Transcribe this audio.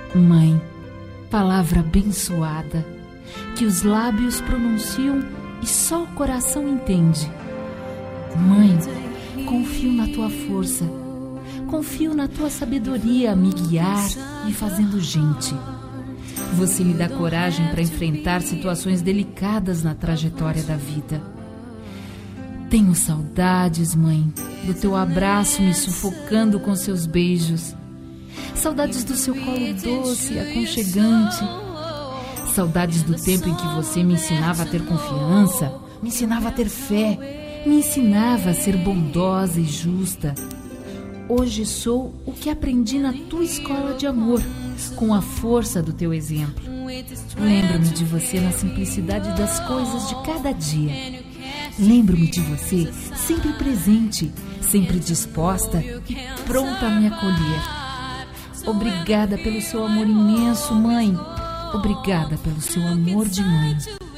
Mãe, palavra abençoada, que os lábios pronunciam e só o coração entende. Mãe, confio na tua força, confio na tua sabedoria a me guiar me fazendo gente. Você me dá coragem para enfrentar situações delicadas na trajetória da vida. Tenho saudades, mãe, do teu abraço me sufocando com seus beijos. Saudades do seu colo doce e aconchegante. Saudades do tempo em que você me ensinava a ter confiança, me ensinava a ter fé, me ensinava a ser bondosa e justa. Hoje sou o que aprendi na tua escola de amor, com a força do teu exemplo. Lembro-me de você na simplicidade das coisas de cada dia. Lembro-me de você sempre presente, sempre disposta e pronta a me acolher. Obrigada pelo seu amor imenso, mãe. Obrigada pelo seu amor de mãe.